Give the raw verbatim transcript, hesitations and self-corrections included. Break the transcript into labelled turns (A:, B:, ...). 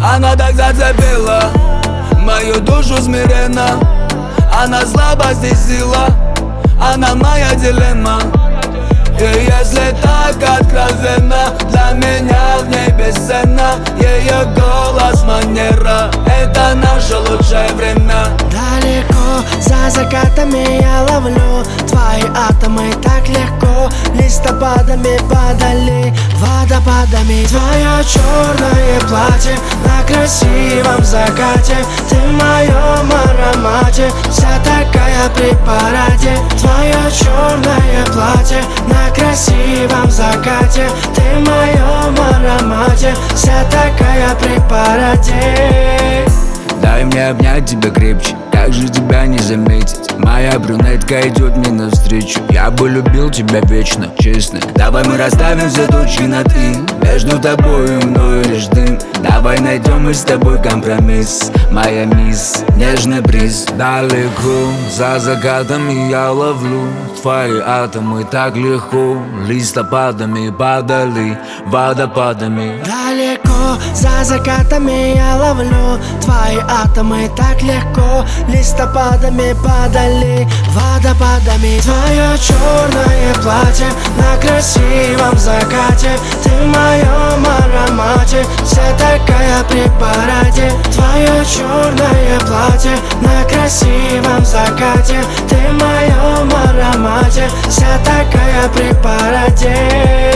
A: Она так зацепила мою душу смиренно. Она слабость и сила, она моя дилемма. И если так откровенно, для меня в ней бесценно. Ее голос, манера, это наше лучшее время.
B: Далеко за закатами я ловлю твои атомы так легко. Листопадами подали, водопадами. Твое черное платье на красивом закате. Ты в моем аромате, вся такая при параде. Твое черное платье на красивом закате. Ты в моем аромате, вся такая при параде.
A: Дай мне обнять тебя крепче, как же тебя не заметить? Моя брюнетка идет мне навстречу. Я бы любил тебя вечно, честно. Давай мы расставим все точки на «и». Между тобой и мной лишь дым. Давай найдем мы с тобой компромисс. Моя мисс, нежный бриз.
C: Далеко за закатами я ловлю твои атомы так легко. Листопадами подали, водопадами.
B: Далеко за закатами я ловлю твои атомы так легко. Листопадами подали, водопадами. Твое черное платье на красивом закате. Ты в моем аромате, вся такая при параде. Твое черное платье на красивом закате. Ты в моем аромате, вся такая при параде.